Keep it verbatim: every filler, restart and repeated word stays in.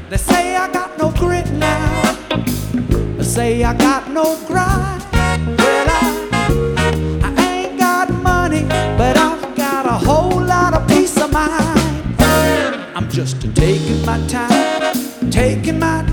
They say I got no grit now. They say I got no grind. Well, I, I ain't got money, but I've got a whole lot of peace of mind. I'm just taking my time, taking my